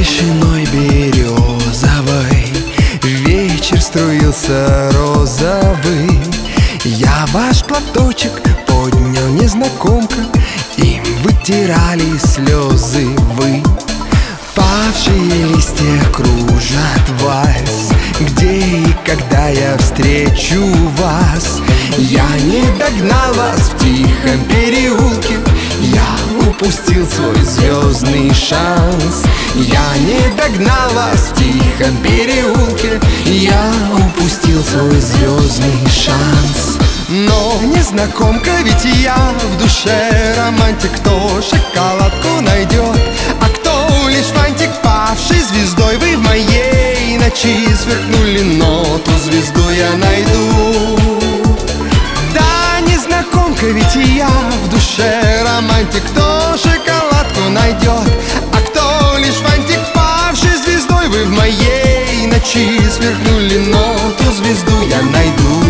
тишиной березовой вечер струился розовый. Я ваш платочек поднял, незнакомка, им вытирали слезы вы. Павшие листья кружат вальс, где и когда я встречу вас. Я не догнал вас в тихом переулке, я упустил свой звездный шанс. Я не догнал вас в тихом переулке, я упустил свой звездный шанс. Но незнакомка, ведь я в душе романтик. Кто шоколадку найдет, а кто лишь фантик. Павшей звездой вы в моей ночи сверкнули, но ту звезду я найду. Да, незнакомка, ведь я в душе романтик. Кто шоколадку найдет, а кто лишь фантик. Павшей звездой вы в моей ночи сверкнули, но ту звезду я найду.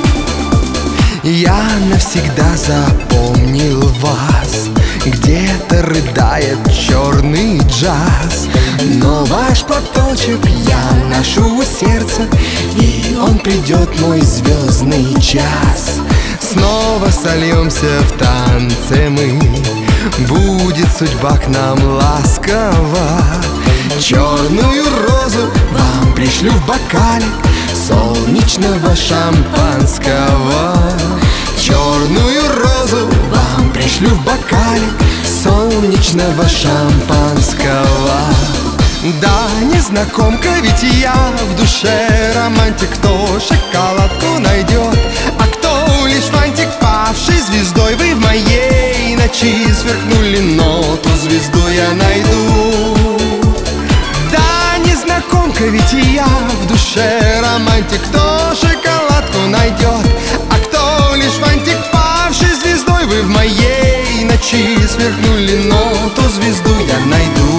Я навсегда запомнил вас, где-то рыдает черный джаз. Но ваш платочек я ношу у сердца, и он придет, мой звездный час. Снова сольемся в танце мы, будет судьба к нам ласкова. Черную розу вам пришлю в бокале солнечного шампанского. Черную розу вам пришлю в бокале солнечного шампанского. Да, незнакомка, ведь я в душе романтик. Кто шоколадку найдет, а кто лишь фантик. Павшей звездой вы в моей ночи сверкнули, но ту звезду я найду. Да, незнакомка, ведь я в душе романтик. Кто шоколадку найдет, а кто лишь фантик. Павшей звездой вы в моей ночи сверкнули, но ту звезду я найду.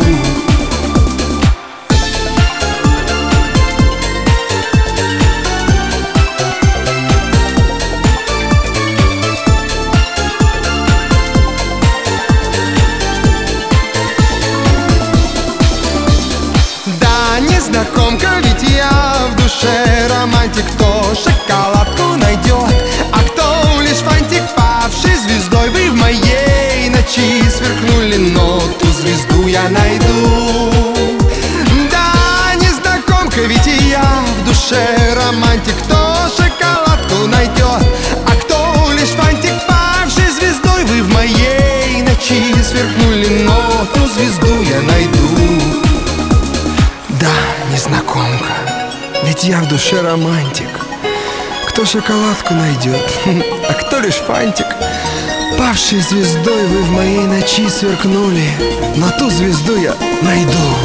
Незнакомка, ведь я в душе романтик. Кто шоколадку найдет, а кто лишь фантик. Павшей звездой вы в моей ночи сверкнули, но ту звезду я найду. Да, незнакомка, ведь я в душе романтик. Кто шоколадку найдет, а кто лишь фантик. Павшей звездой вы в моей ночи сверкнули, но ту звезду я найду. Да, незнакомка, ведь я в душе романтик. Кто шоколадку найдет, а кто лишь фантик. Павшей звездой вы в моей ночи сверкнули, но ту звезду я найду.